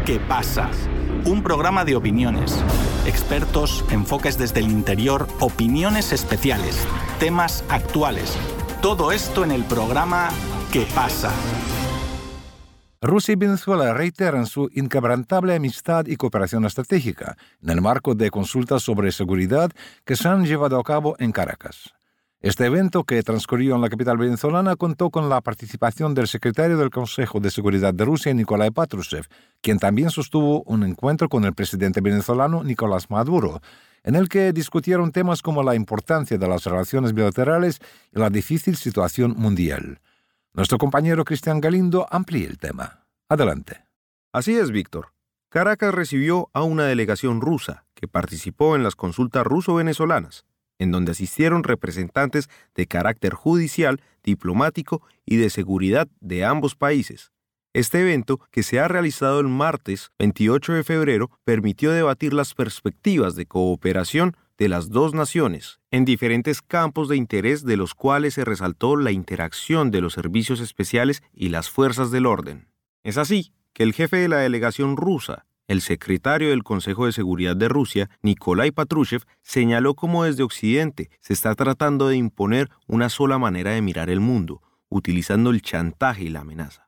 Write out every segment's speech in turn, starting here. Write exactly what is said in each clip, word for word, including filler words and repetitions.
¿Qué pasa? Un programa de opiniones, expertos, enfoques desde el interior, opiniones especiales, temas actuales. Todo esto en el programa ¿Qué pasa? Rusia y Venezuela reiteran su inquebrantable amistad y cooperación estratégica en el marco de consultas sobre seguridad que se han llevado a cabo en Caracas. Este evento, que transcurrió en la capital venezolana, contó con la participación del secretario del Consejo de Seguridad de Rusia, Nikolai Patrushev, quien también sostuvo un encuentro con el presidente venezolano Nicolás Maduro, en el que discutieron temas como la importancia de las relaciones bilaterales y la difícil situación mundial. Nuestro compañero Cristian Galindo amplía el tema. Adelante. Así es, Víctor. Caracas recibió a una delegación rusa que participó en las consultas ruso-venezolanas, en donde asistieron representantes de carácter judicial, diplomático y de seguridad de ambos países. Este evento, que se ha realizado el martes veintiocho de febrero, permitió debatir las perspectivas de cooperación de las dos naciones en diferentes campos de interés, de los cuales se resaltó la interacción de los servicios especiales y las fuerzas del orden. Es así que el jefe de la delegación rusa, el secretario del Consejo de Seguridad de Rusia, Nikolai Patrushev, señaló cómo desde Occidente se está tratando de imponer una sola manera de mirar el mundo, utilizando el chantaje y la amenaza.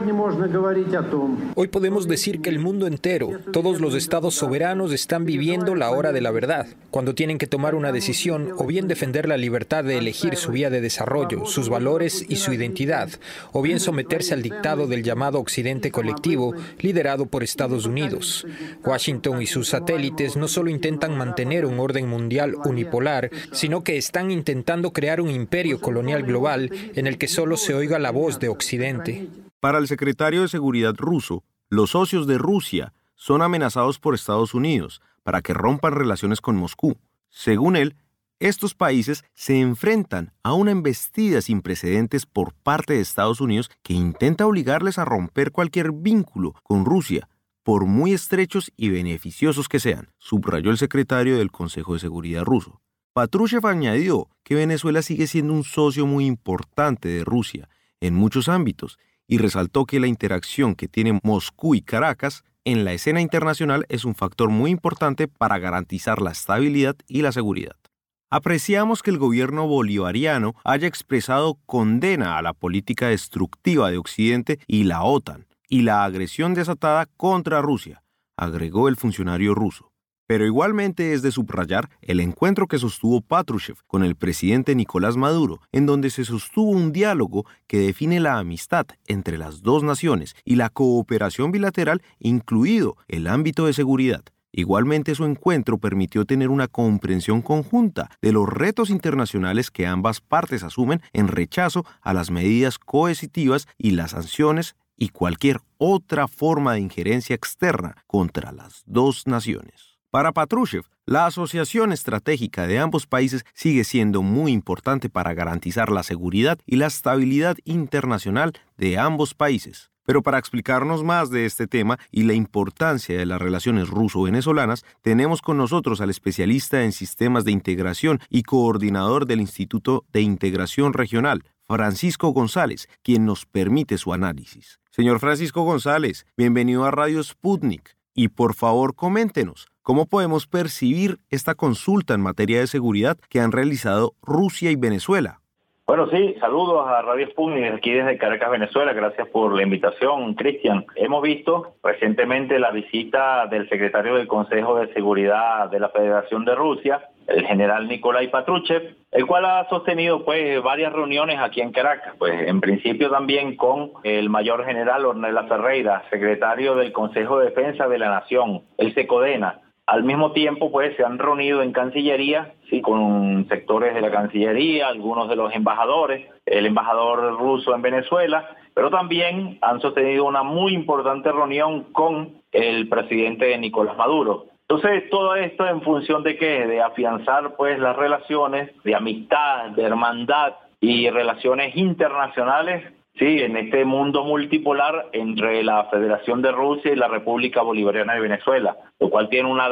Hoy podemos decir que el mundo entero, todos los estados soberanos están viviendo la hora de la verdad, cuando tienen que tomar una decisión o bien defender la libertad de elegir su vía de desarrollo, sus valores y su identidad, o bien someterse al dictado del llamado Occidente colectivo, liderado por Estados Unidos. Washington y sus satélites no solo intentan mantener un orden mundial unipolar, sino que están intentando crear un imperio colonial global en el que solo se oiga la voz de Occidente. Para el secretario de Seguridad ruso, los socios de Rusia son amenazados por Estados Unidos para que rompan relaciones con Moscú. Según él, estos países se enfrentan a una embestida sin precedentes por parte de Estados Unidos que intenta obligarles a romper cualquier vínculo con Rusia, por muy estrechos y beneficiosos que sean, subrayó el secretario del Consejo de Seguridad ruso. Patrushev añadió que Venezuela sigue siendo un socio muy importante de Rusia en muchos ámbitos, y resaltó que la interacción que tienen Moscú y Caracas en la escena internacional es un factor muy importante para garantizar la estabilidad y la seguridad. Apreciamos que el gobierno bolivariano haya expresado condena a la política destructiva de Occidente y la OTAN y la agresión desatada contra Rusia, agregó el funcionario ruso. Pero igualmente es de subrayar el encuentro que sostuvo Patrushev con el presidente Nicolás Maduro, en donde se sostuvo un diálogo que define la amistad entre las dos naciones y la cooperación bilateral, incluido el ámbito de seguridad. Igualmente, su encuentro permitió tener una comprensión conjunta de los retos internacionales que ambas partes asumen en rechazo a las medidas coercitivas y las sanciones y cualquier otra forma de injerencia externa contra las dos naciones. Para Patrushev, la asociación estratégica de ambos países sigue siendo muy importante para garantizar la seguridad y la estabilidad internacional de ambos países. Pero para explicarnos más de este tema y la importancia de las relaciones ruso-venezolanas, tenemos con nosotros al especialista en sistemas de integración y coordinador del Instituto de Integración Regional, Francisco González, quien nos permite su análisis. Señor Francisco González, bienvenido a Radio Sputnik. Y por favor, coméntenos, ¿cómo podemos percibir esta consulta en materia de seguridad que han realizado Rusia y Venezuela? Bueno, sí, saludos a Radio Sputnik aquí desde Caracas, Venezuela. Gracias por la invitación, Cristian. Hemos visto recientemente la visita del secretario del Consejo de Seguridad de la Federación de Rusia, el general Nikolai Patrushev, el cual ha sostenido pues varias reuniones aquí en Caracas, pues en principio también con el mayor general Ornella Ferreira, secretario del Consejo de Defensa de la Nación, el SECODENA. Al mismo tiempo, pues, se han reunido en Cancillería, sí, con sectores de la Cancillería, algunos de los embajadores, el embajador ruso en Venezuela, pero también han sostenido una muy importante reunión con el presidente Nicolás Maduro. Entonces, todo esto en función de qué, de afianzar, pues, las relaciones de amistad, de hermandad y relaciones internacionales, sí, en este mundo multipolar entre la Federación de Rusia y la República Bolivariana de Venezuela, lo cual tiene una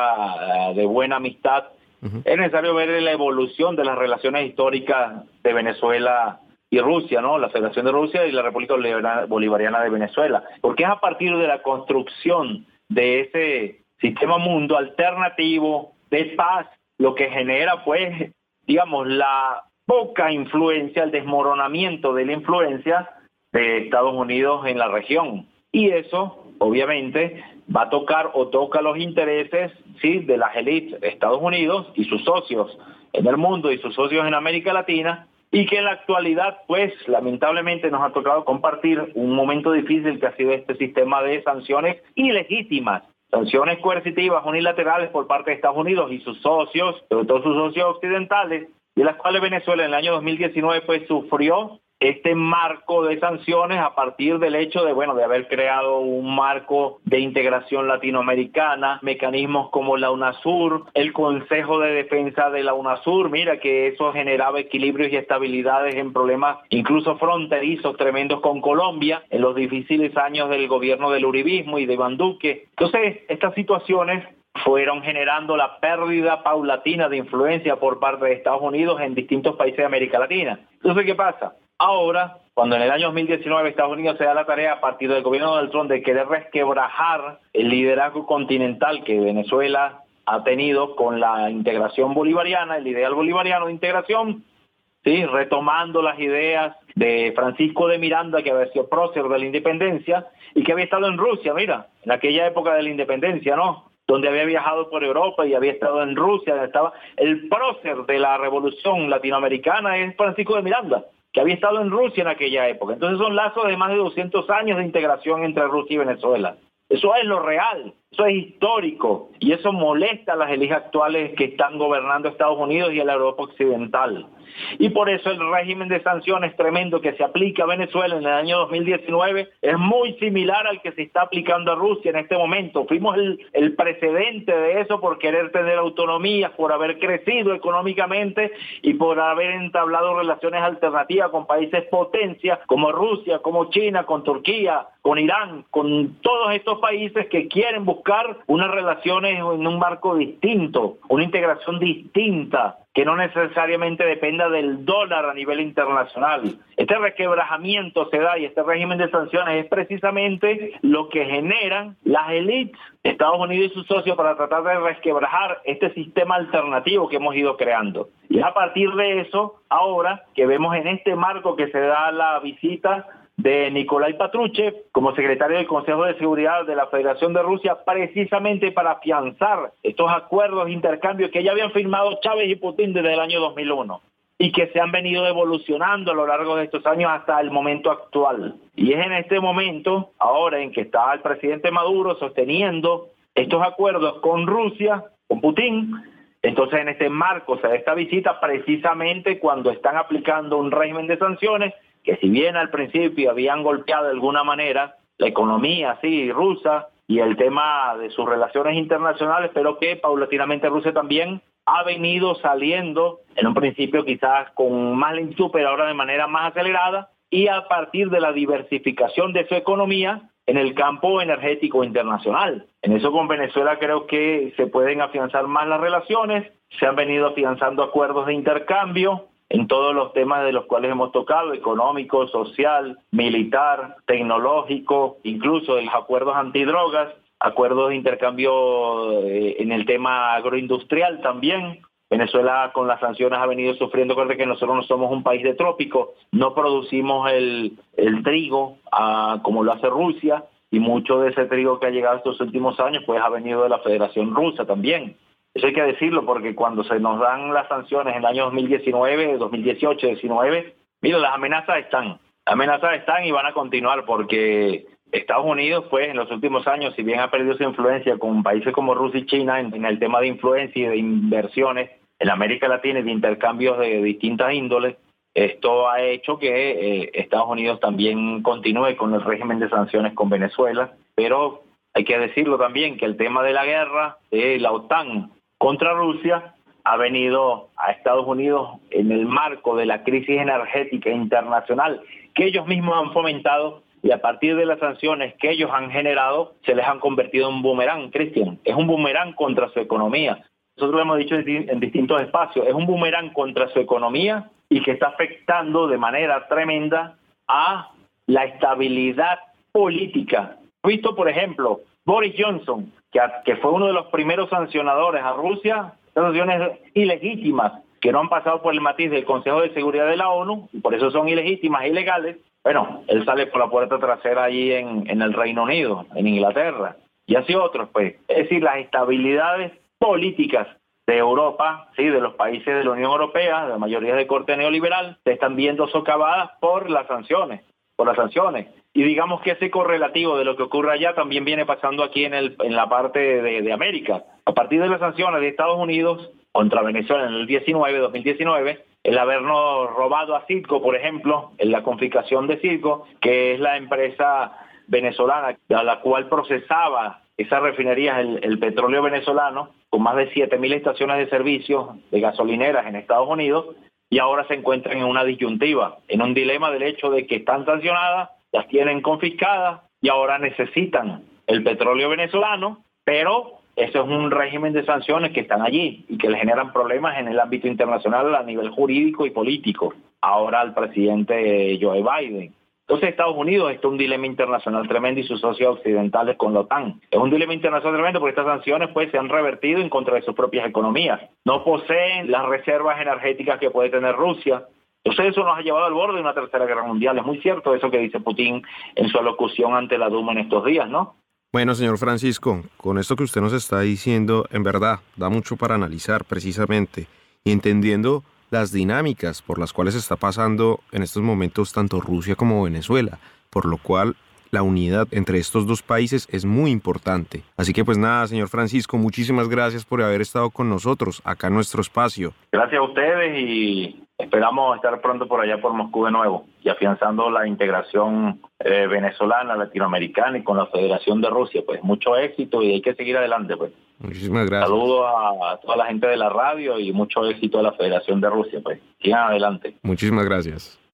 data de buena amistad. Uh-huh. Es necesario ver la evolución de las relaciones históricas de Venezuela y Rusia, ¿no? La Federación de Rusia y la República Bolivariana de Venezuela, porque es a partir de la construcción de ese sistema mundo alternativo de paz lo que genera, pues, digamos, la poca influencia, el desmoronamiento de la influencia de Estados Unidos en la región. Y eso, obviamente, va a tocar o toca los intereses, sí, de las élites de Estados Unidos y sus socios en el mundo y sus socios en América Latina, y que en la actualidad, pues, lamentablemente nos ha tocado compartir un momento difícil que ha sido este sistema de sanciones ilegítimas, sanciones coercitivas unilaterales por parte de Estados Unidos y sus socios, sobre todo sus socios occidentales, de las cuales Venezuela en el año dos mil diecinueve pues sufrió este marco de sanciones a partir del hecho de, bueno, de haber creado un marco de integración latinoamericana, mecanismos como la UNASUR, el Consejo de Defensa de la UNASUR, mira que eso generaba equilibrios y estabilidades en problemas incluso fronterizos tremendos con Colombia, en los difíciles años del gobierno del uribismo y de Iván Duque. Entonces, estas situaciones fueron generando la pérdida paulatina de influencia por parte de Estados Unidos en distintos países de América Latina. Entonces, ¿qué pasa? Ahora, cuando en el año dos mil diecinueve Estados Unidos se da la tarea a partir del gobierno de Donald Trump de querer resquebrajar el liderazgo continental que Venezuela ha tenido con la integración bolivariana, el ideal bolivariano de integración, sí, retomando las ideas de Francisco de Miranda, que había sido prócer de la independencia y que había estado en Rusia, mira, en aquella época de la independencia, ¿no?, donde había viajado por Europa y había estado en Rusia, donde estaba el prócer de la revolución latinoamericana, es Francisco de Miranda, que había estado en Rusia en aquella época. Entonces son lazos de más de doscientos años de integración entre Rusia y Venezuela. Eso es lo real, eso es histórico, y eso molesta a las élites actuales que están gobernando Estados Unidos y a la Europa occidental. Y por eso el régimen de sanciones tremendo que se aplica a Venezuela en el año dos mil diecinueve es muy similar al que se está aplicando a Rusia en este momento. Fuimos el, el precedente de eso por querer tener autonomía, por haber crecido económicamente y por haber entablado relaciones alternativas con países potencias como Rusia, como China, con Turquía, con Irán, con todos estos países que quieren buscar unas relaciones en un marco distinto, una integración distinta, que no necesariamente dependa del dólar a nivel internacional. Este resquebrajamiento se da y este régimen de sanciones es precisamente lo que generan las élites de Estados Unidos y sus socios para tratar de resquebrajar este sistema alternativo que hemos ido creando. Y a partir de eso, ahora que vemos en este marco que se da la visita de Nikolai Patrushev como secretario del Consejo de Seguridad de la Federación de Rusia, precisamente para afianzar estos acuerdos de intercambio que ya habían firmado Chávez y Putin desde el año dos mil uno y que se han venido evolucionando a lo largo de estos años hasta el momento actual. Y es en este momento, ahora en que está el presidente Maduro sosteniendo estos acuerdos con Rusia, con Putin. Entonces, en este marco se da esta visita precisamente cuando están aplicando un régimen de sanciones que, si bien al principio habían golpeado de alguna manera la economía, sí, rusa y el tema de sus relaciones internacionales, pero que paulatinamente Rusia también ha venido saliendo, en un principio quizás con más lentitud, pero ahora de manera más acelerada, y a partir de la diversificación de su economía en el campo energético internacional. En eso con Venezuela creo que se pueden afianzar más las relaciones, se han venido afianzando acuerdos de intercambio en todos los temas de los cuales hemos tocado, económico, social, militar, tecnológico, incluso de los acuerdos antidrogas, acuerdos de intercambio eh, en el tema agroindustrial también. Venezuela con las sanciones ha venido sufriendo, porque que nosotros no somos un país de trópico, no producimos el, el trigo ah, como lo hace Rusia, y mucho de ese trigo que ha llegado estos últimos años pues ha venido de la Federación Rusa también. Eso hay que decirlo, porque cuando se nos dan las sanciones en el año dos mil diecinueve, dos mil dieciocho, diecinueve, mira, las amenazas están, las amenazas están y van a continuar, porque Estados Unidos, pues, en los últimos años, si bien ha perdido su influencia con países como Rusia y China en, en el tema de influencia y de inversiones en América Latina y de intercambios de distintas índoles, esto ha hecho que eh, Estados Unidos también continúe con el régimen de sanciones con Venezuela, pero hay que decirlo también que el tema de la guerra de la OTAN contra Rusia ha venido a Estados Unidos en el marco de la crisis energética internacional que ellos mismos han fomentado, y a partir de las sanciones que ellos han generado se les han convertido en un boomerang, Cristian. Es un boomerang contra su economía. Nosotros lo hemos dicho en distintos espacios, es un boomerang contra su economía y que está afectando de manera tremenda a la estabilidad política. Visto, por ejemplo, Boris Johnson, que, que fue uno de los primeros sancionadores a Rusia, sanciones ilegítimas que no han pasado por el matiz del Consejo de Seguridad de la ONU, y por eso son ilegítimas e ilegales. Bueno, él sale por la puerta trasera allí en, en el Reino Unido, en Inglaterra, y así otros, pues. Es decir, las estabilidades políticas de Europa, sí, de los países de la Unión Europea, la mayoría de corte neoliberal, se están viendo socavadas por las sanciones, por las sanciones. Y digamos que ese correlativo de lo que ocurre allá también viene pasando aquí en, el, en la parte de, de América. A partir de las sanciones de Estados Unidos contra Venezuela en el diecinueve, dos mil diecinueve, el habernos robado a Citgo, por ejemplo, en la confiscación de Citgo, que es la empresa venezolana a la cual procesaba esas refinerías el, el petróleo venezolano, con más de siete mil estaciones de servicio de gasolineras en Estados Unidos, y ahora se encuentran en una disyuntiva, en un dilema del hecho de que están sancionadas, las tienen confiscadas y ahora necesitan el petróleo venezolano, pero eso es un régimen de sanciones que están allí y que le generan problemas en el ámbito internacional a nivel jurídico y político, ahora al presidente Joe Biden. Entonces Estados Unidos está en un dilema internacional tremendo y sus socios occidentales con la OTAN. Es un dilema internacional tremendo porque estas sanciones pues se han revertido en contra de sus propias economías. No poseen las reservas energéticas que puede tener Rusia. Entonces eso nos ha llevado al borde de una tercera guerra mundial. Es muy cierto eso que dice Putin en su alocución ante la Duma en estos días, ¿no? Bueno, señor Francisco, con esto que usted nos está diciendo, en verdad, da mucho para analizar precisamente y entendiendo las dinámicas por las cuales está pasando en estos momentos tanto Rusia como Venezuela, por lo cual la unidad entre estos dos países es muy importante. Así que pues nada, señor Francisco, muchísimas gracias por haber estado con nosotros acá en nuestro espacio. Gracias a ustedes y esperamos estar pronto por allá por Moscú de nuevo y afianzando la integración eh, venezolana, latinoamericana y con la Federación de Rusia. Pues mucho éxito y hay que seguir adelante, pues. Muchísimas gracias. Saludos a, a toda la gente de la radio y mucho éxito a la Federación de Rusia, pues. Sigan adelante. Muchísimas gracias.